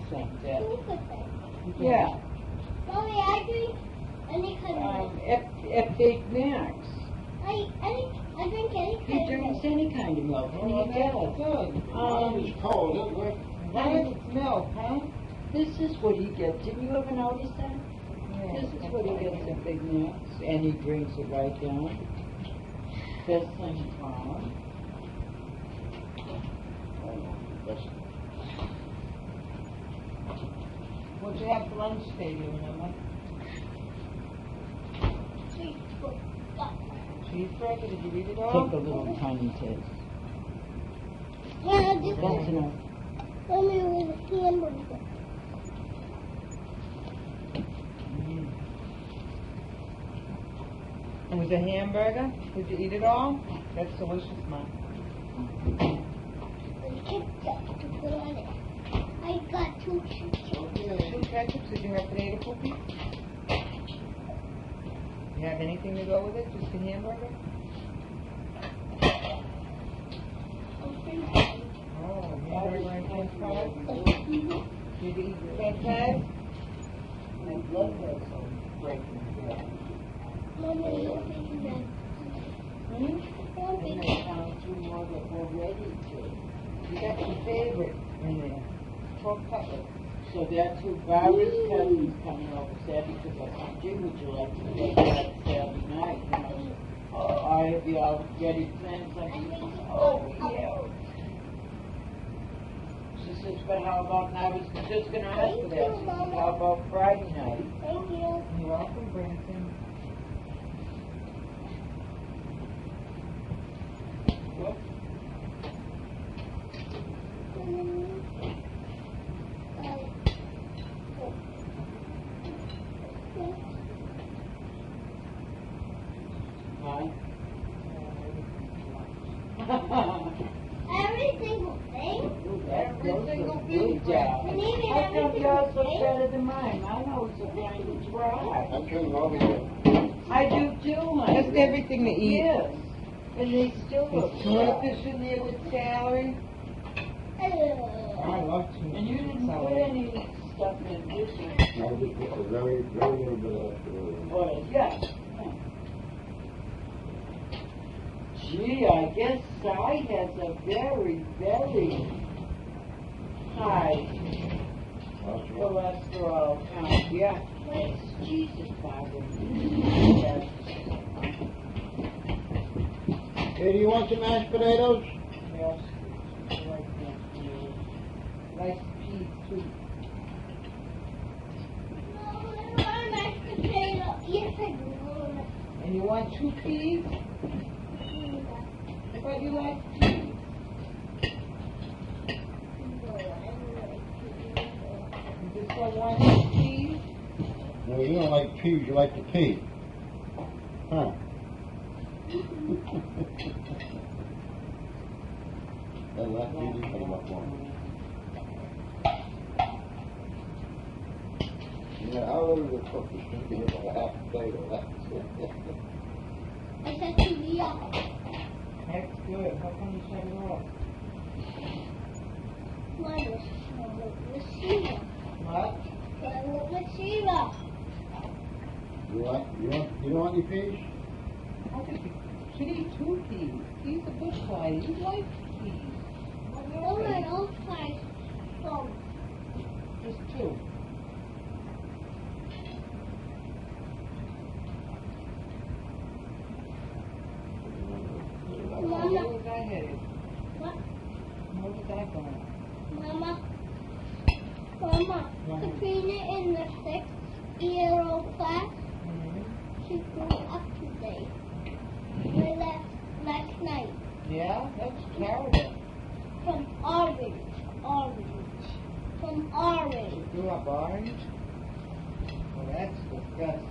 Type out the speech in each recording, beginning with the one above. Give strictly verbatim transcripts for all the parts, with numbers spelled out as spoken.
some, Dad. Anything. Yeah. Mommy, I drink any kind of Um, milk. at, at Big Mac's. I, any, I drink any He kind of drinks milk. any kind of milk. Oh, and he that's does. good. Um, It's cold, isn't it? Why is it milk, huh? This is what he gets. Didn't you ever notice that? Yeah. This is what he gets at Big Mac's. And he drinks it right down. Best thing on. What'd you have for lunch today, do you remember? Sweet Cheeseburger, did you eat it all? Take a little tiny taste. Yeah, just That's enough. Mommy with a hamburger. Mm. It was a hamburger? Did you eat it all? That's delicious, Mom. And ketchup to put on it. I got two chips. Two ketchups? Did you have potato cookies? You have anything to go with it? Just a hamburger? Oh, hamburger and french fries? Mm-hmm. Did you eat the french fries? My blood vessels breaking down. Mommy, you're thinking that. Hmm? You're And thinking I found two more that we're ready to. You got your favorite in there. Pork cutlet. So that's who Barbara's cousin's coming over Saturday because I said, Jim, would you like to take that Saturday night? You know, so, oh, I have you already planned something. Oh, yeah. She says, but how about, and I was just going to ask for that. She says, how about Friday night? Thank you. You're welcome, Branson. What? Huh? Every single thing? Every single good thing. job. You need How every come single yours was thing? better than mine? I know it's a kind to try. I'm turning over here. I do too, my Just everything to eat. Yes. And they still look There's good. fish in there with celery. Ugh. I love tuna. And you didn't put any stuff in this one. I just put a very, very little bit of extra. Well, yeah. Gee, I guess Cy has a very, very high cholesterol count. Yeah. That's Jesus, Barbara. Yes. Hey, do you want some mashed potatoes? Yes. Right there. Nice peas, too. No, I don't want a mashed potato. Yes, I do. And you want two peas? I thought you liked peas. You just don't want any peas? No, you don't like peas, you like the pea. Huh? That last pea you put them up on. Yeah, I ordered a cook this thing with a half potato. That's it. I said to Leah. That's good. How come you shut it off? Mine was small. Receiver. What? I want receiver. You want, you want, you don't want any peas? How could you? She need two peas. He's a bush lady. You like peas. Oh, my own size. Oh, Just two. Mama. Where was I headed? What? Where was I going? Mama. Mama. What? Katrina in the sixth year old class. Mhm. She grew up today. Or last, last night. Yeah, that's Canada. From orange. Orange. From orange. Grew up orange? Well, that's disgusting.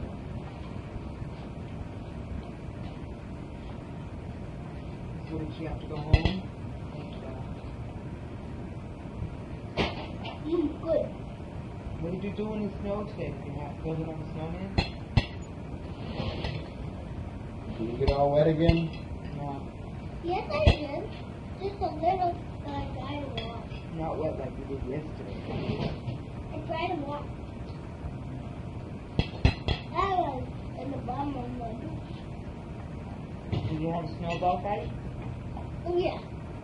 So did she have to go home? Mm, good. What did you do in the snow today? Did you have to build it on the snowman? Did you get all wet again? No, Yes, I did. Just a little, like I washed. not wet like you did yesterday. dried them off. That was in the bottom of my boot. Do you have a snowball fight? Oh, yeah.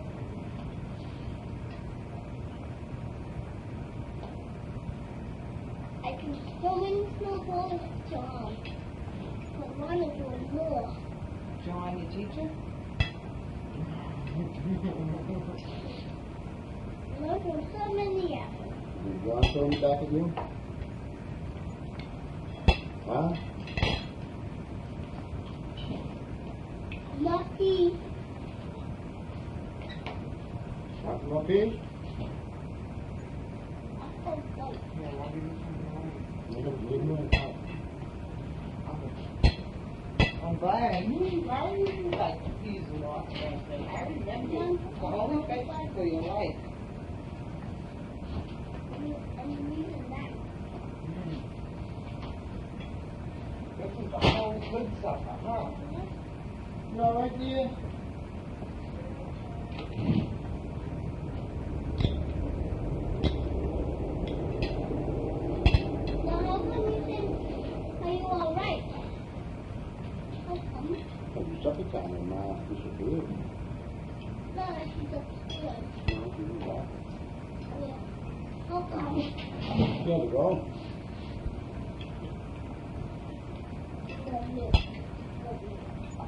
I can so many snowballs, John. I want to do more. John, your teacher? I want to do so many apples. Did John throw me back at you? Huh? Lucky. Want some more peas? Apple fight. Yeah, I'll give you some more. Leave them- leave them in the house. I'm glad. You really like the peas a lot. I remember you. Always fighting for your life. And using that. This is all good stuff, huh? You all right, dear? Now, how come you think, are you alright? How come? Have you supper time and Ma disappeared? No, she's upstairs. No, she was back. Yeah. How come? She had to go. Love you. Love you.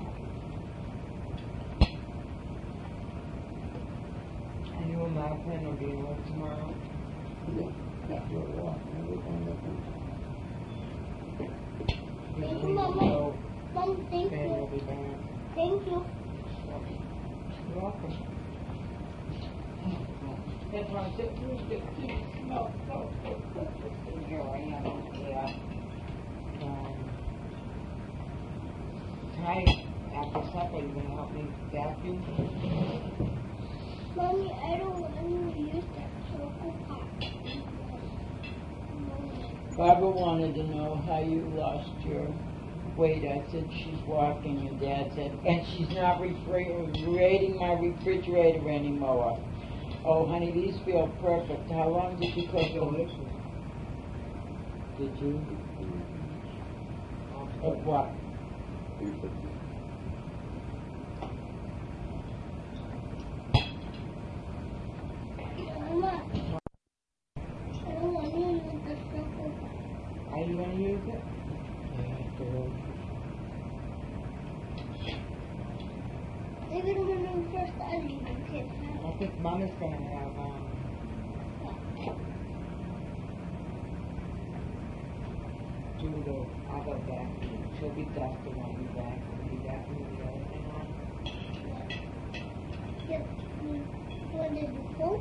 And you and Mom plan on being home tomorrow? Yeah, after a walk. And we're going up and Thank you, Mama. Mom, thank Ben will you. be back. Thank you. You're welcome. That's why I said, "Who's the kid?" No, no, no, no. Here I am, yeah. Um, tonight, after supper, you gonna help me vacuum? Mommy, I don't want to use that circle pot. Barbara wanted to know how you lost your weight. I said she's walking, and Dad said, and she's not refrigerating my refrigerator anymore. Oh, honey, these feel perfect. How long did you cook them? Did you? Of what? Mama, I don't want to use the circle pot. Are you gonna use it? They're going to be the first time you kids I have. think Mama's gonna have, um, do the other vacuum. She'll be dusting on you back. Be vacuuming the other thing on. Yes. What did you cook?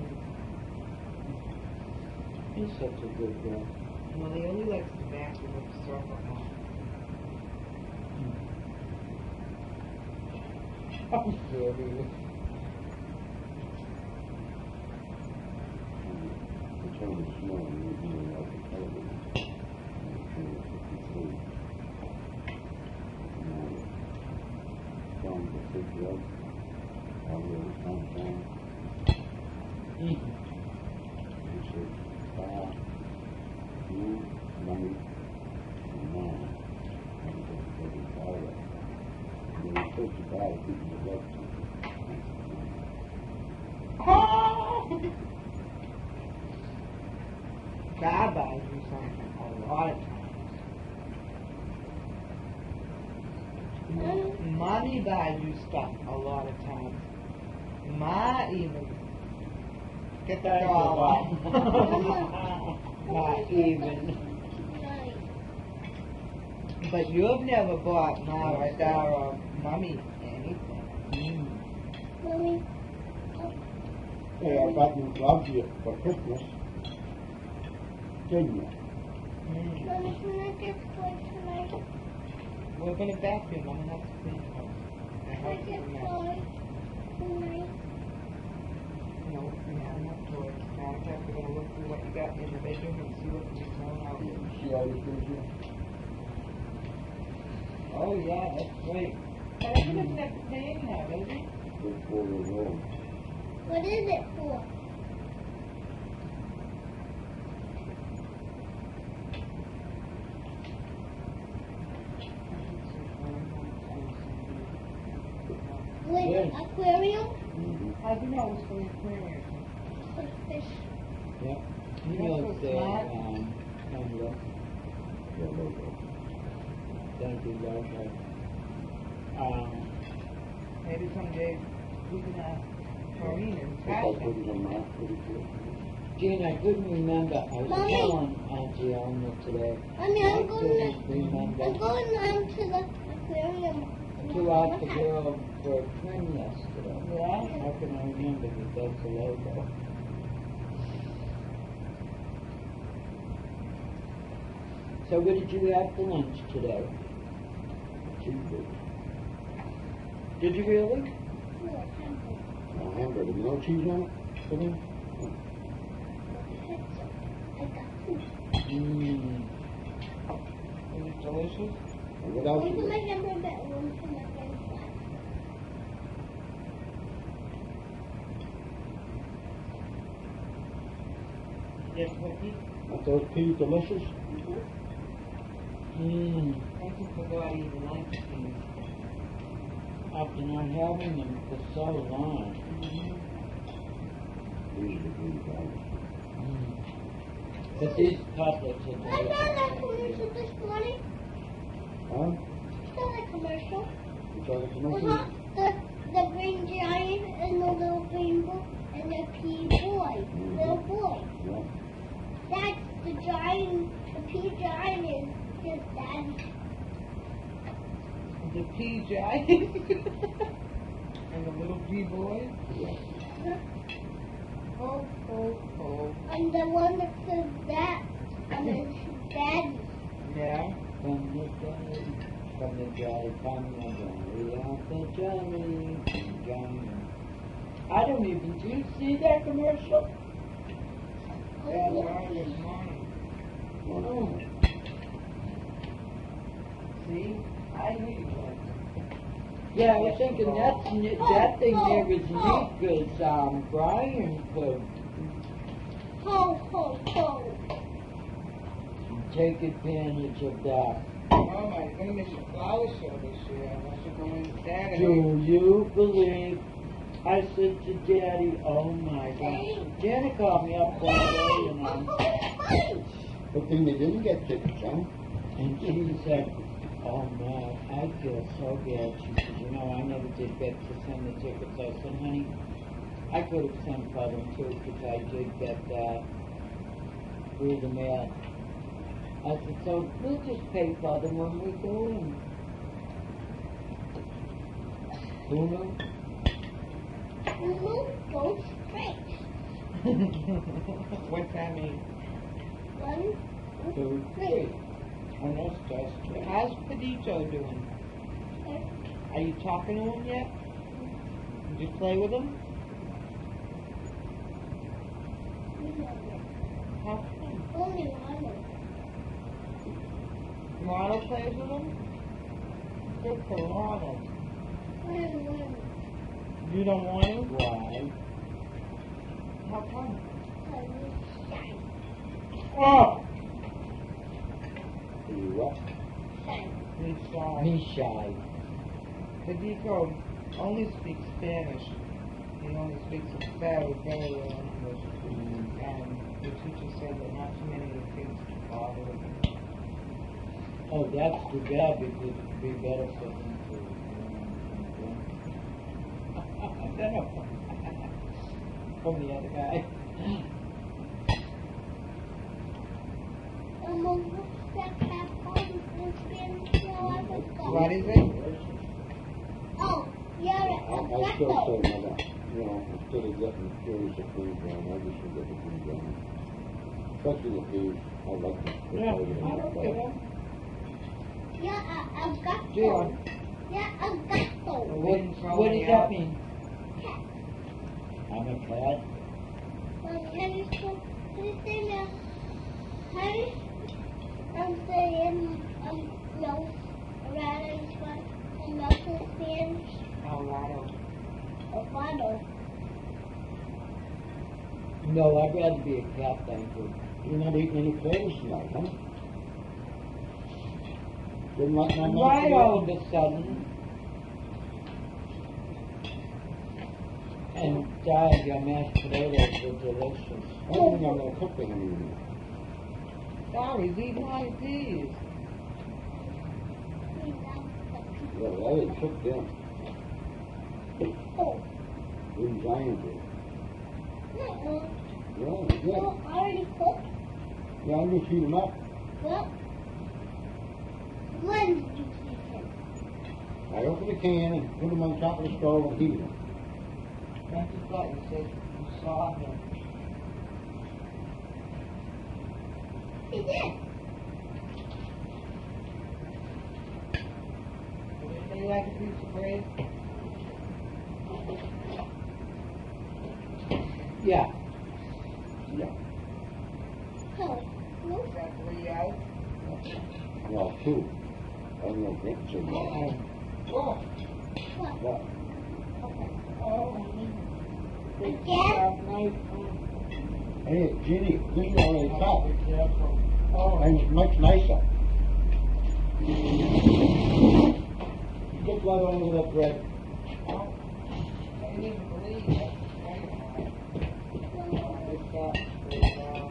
He's such a good guy. Well, he only likes to vacuum with the circle on. I'm sorry. It's only small, and you're doing like a television. And it's only fifty-three. And I found the big rug, all the way downtown. He said, "Ah, you, Mommy, and Mom, I'm going to take it all up." And they were supposed to buy it, people would love to. God buys you something a lot of times. Mommy buys you stuff a lot of times. Ma even. Get the doll off. Not even. Nice. But you've never bought Ma or Dad or Mommy anything. Mm. Mommy, Hey, I bought you gloves here for Christmas. Didn't you? Mm. Mommy, can I get toys tonight? We're gonna vacuum. I'm gonna have to clean it up. I Can I hope get you know. toys tonight? No, we have enough toys. Matter of fact, we're gonna look through what you got in the bedroom and see what can be thrown out. See all the things here? Oh yeah, that's great. But I think it's next day anyhow, isn't it? They're four years old. What is it for? aquarium Mm-hmm. How'd you know it was from the aquarium? with fish. Yep. He That's knows so that, smart. um, Pamela. Yeah, logo. Thank you, Loco. Um, Maybe someday we can ask Maureen and If I Tasha. put it on my, put it here. Gene, I couldn't remember. I was Mommy. telling Auntie Elma today. Mommy, I I'm going couldn't to, remember I'm going down to the aquarium. to ask the girl for a trim yesterday. Yeah? How can I remember that that's the logo? So what did you have for lunch today? Cheeseburger. Did you really? Oh, hamburger. No cheese on it? Put in? I got two. Mmm. Is it delicious? And what else One is for my it? hamburger and one for my french fries. Yes, Vicky? Are those peas delicious? Mmm. I think forgot he even liked these. After not having them for so long. These are the green guys. Mm. But these cutlets are I saw delicious. that commercial this morning. Huh? Saw that commercial. You saw the commercial? Uh-huh. The, the green giant and the little green boy and the pea boy. Little boy. Yeah. That's the giant, the pea giant is his daddy. The pea giant. And the little pea boy. Yeah. Oh, oh, oh. And the one that says that, and then his daddy. Yeah. From the jelly, from the jelly, from the jelly, out the jelly, jelly. I don't even, do you see that commercial? Yeah, the one this morning. Oh. See? I knew you would. Yeah, I was thinking that's, ne- that thing there is neat, because, um, Brian could Ho, ho, ho. take advantage of that. Oh my goodness, your flower show this year. I must have gone Saturday. Do you believe? I said to Daddy, oh my God. Janet called me up one day and, um, Good thing they didn't get tickets, huh? and she said, oh no, I feel so bad. She said, you know, I never did get to send the tickets. I said, honey, I could have sent for them too because I did get that through the mail. I said, so we'll just pay for them when we go in. Who knew? Who goes straight? What's that mean? One, Two, three. Oh, no, stress. How's Pedito doing? Are you talking to him yet? Did you play with him? How come? Only one. Ronald plays with him? Good for Ronald. One, one. You don't want him? Why? How come? Shine, Oh! You what? shine. He's shy. Me shy. Pedito only speaks Spanish. He only speaks very, very little English. And the teacher said that not too many of the kids bother with him. Oh, that's too bad because it'd be better for them to. Um, from the other guy. Um, what's that cat called in Spanish? No, I forgot. What is it? Oh, yeah, I, a I still gecko. say mother, you know, instead of getting curious of food down, I just should get the food down. Especially the peas, I like them. Yeah, I don't care. Yeah, a, a gecko. Yeah. Yeah, a gecko. What, what does that mean? Cat. I'm a cat. Well, can you say, can you say now? Can you, I'm saying, um, no, around in Spanish, and no in Spanish, Colorado. or bottle. No, I'd rather be a cat, thank you. You're not eating any clothes tonight, huh? Didn't like my mouth Why today? all of a sudden? And Dad, your mashed potatoes were delicious. I don't think I'm gonna cook them anymore. Sorry, he's eating all his peas. Well, I didn't cook them. Oh, Didn't Giant do? no, Yeah, no, yeah. I already cooked. Yeah, I just heat them up. Well, when did you take him? I open the can and put them on top of the stove and heat them. I just thought you said you saw him. He did. Would you like a piece of bread? Yeah. Yeah. Oh, no. Is that three out? Well, two. I don't know if it's in there. Oh, What? What? oh. Again? Sharp knife. Hey, Ginny, this is already cut. Be careful. Oh, And it's much nicer. Just right over that bread. oh. I didn't even believe it. It's got, it's, uh,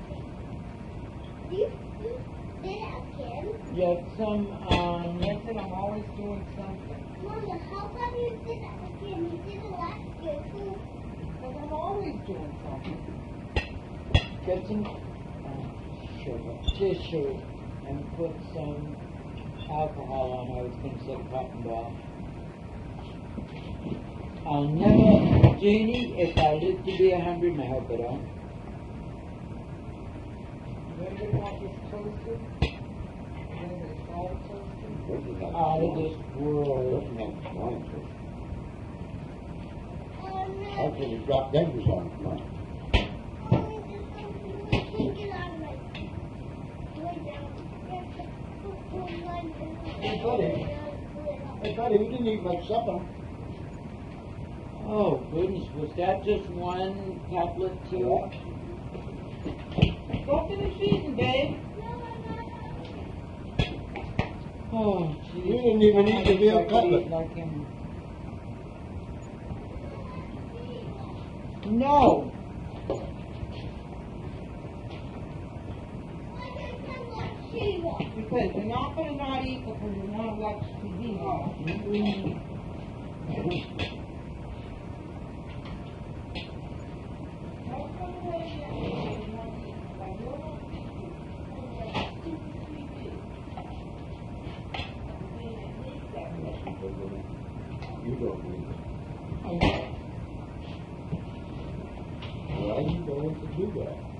You, you did it again? Yes, some, um, listen, I'm always doing something. Mama, how come you did that again? You did it last year too. Because I'm always doing something. get some uh, sugar, tissue, and put some alcohol on it. I was going to say cotton ball. I'll never, Jeannie, if I live to be a hundred, and I hope I don't. Anybody want this toasted? Anybody try it toasted? This is not Out of wine. this This world. is not wine, sir. Oh no. That's when you drop eggs on it, man. Oh, there's something I can't get out of my way down. Hey, buddy. Hey, buddy, we didn't eat much supper. Oh, goodness, was that just one tablet too? Go finish eating, babe. Oh, geez. We didn't even eat the veal cutlet. Like him. No. Because you're not going to not eat because you want to watch T V now. Mm-hmm. You don't need it. Why are you going to do that?